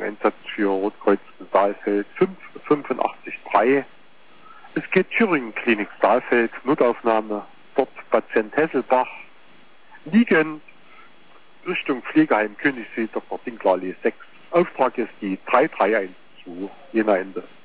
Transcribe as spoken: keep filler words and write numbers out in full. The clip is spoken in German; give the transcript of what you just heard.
Krankeneinsatz für Rotkreuz Saalfeld fünf fünf acht drei. Es geht Thüringen Klinik Saalfeld, Notaufnahme, dort Patient Hesselbach, liegend Richtung Pflegeheim Königssee, Doktor Dinklale sechs. Auftrag ist die drei drei eins zwei, Jena Ende.